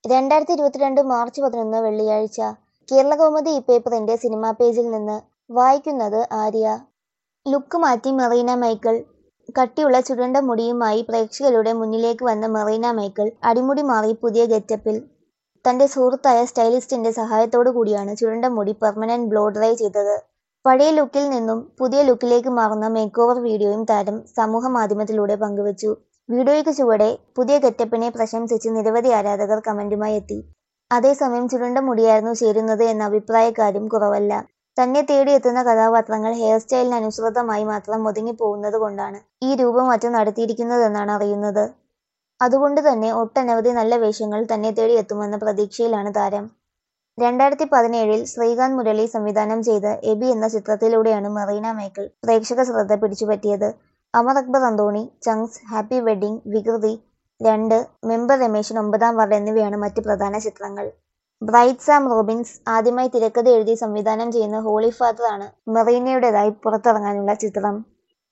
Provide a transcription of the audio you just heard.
2022 March 11 വെള്ളിയാഴ്ച. Keralakaumudi ഇ-പേപ്പറിന്റെ cinema പേജിൽ നിന്ന്. വായിക്കുന്നത് ആര്യ. ലുക്ക് മാറ്റി മെറീന മൈക്കിൾ. കട്ടിയുള്ള ചുരുണ്ട മുടിയുമായി പ്രേക്ഷകരുടെ മുന്നിലേക്ക് വന്ന മെറീന മൈക്കിൾ അടിമുടി മാറി പുതിയ ഗെറ്റപ്പിൽ. തന്റെ സുഹൃത്തായ സ്റ്റൈലിസ്റ്റിന്റെ സഹായത്തോടു കൂടിയാണ് ചുരുണ്ട മുടി പെർമനന്റ് ബ്ലോ ഡ്രൈ ചെയ്തത്. പഴയ ലുക്കിൽ നിന്നും പുതിയ ലുക്കിലേക്ക് മാറുന്ന മേക്ക് ഓവർ വീഡിയോയും താരം സമൂഹ മാധ്യമത്തിലൂടെ പങ്കുവച്ചു. വീഡിയോയ്ക്ക് ചുവടെ പുതിയ ഗെറ്റപ്പിനെ പ്രശംസിച്ച് നിരവധി ആരാധകർ കമന്റുമായി എത്തി. അതേസമയം ചുരുണ്ട മുടിയായിരുന്നു ചേരുന്നത് എന്ന അഭിപ്രായക്കാരും കുറവല്ല. തന്നെ തേടിയെത്തുന്ന കഥാപാത്രങ്ങൾ ഹെയർ സ്റ്റൈലിന് അനുസൃതമായി മാത്രം ഒതുങ്ങിപ്പോകുന്നത് കൊണ്ടാണ് ഈ രൂപമാറ്റം നടത്തിയിരിക്കുന്നതെന്നാണ് അറിയുന്നത്. അതുകൊണ്ട് തന്നെ ഒട്ടനവധി നല്ല വേഷങ്ങൾ തന്നെ തേടി എത്തുമെന്ന പ്രതീക്ഷയിലാണ് താരം. 2017 ശ്രീകാന്ത് മുരളി സംവിധാനം ചെയ്ത എബി എന്ന ചിത്രത്തിലൂടെയാണ് മെറീന മൈക്കിൾ പ്രേക്ഷക ശ്രദ്ധ പിടിച്ചുപറ്റിയത്. Amar Akbar Anthony, Chunks, happy wedding, Vikruthi 2, member Rameshan 9ാം ward എന്നിവയാണ് മറ്റ് പ്രധാന ചിത്രങ്ങൾ. ബ്രൈറ്റ് സാം റോബിൻസ് ആദ്യമായി തിരക്കഥ എഴുതി സംവിധാനം ചെയ്യുന്ന ഹോളി ഫാദർ ആണ് മെറീനയുടേതായി പുറത്തിറങ്ങാനുള്ള ചിത്രം.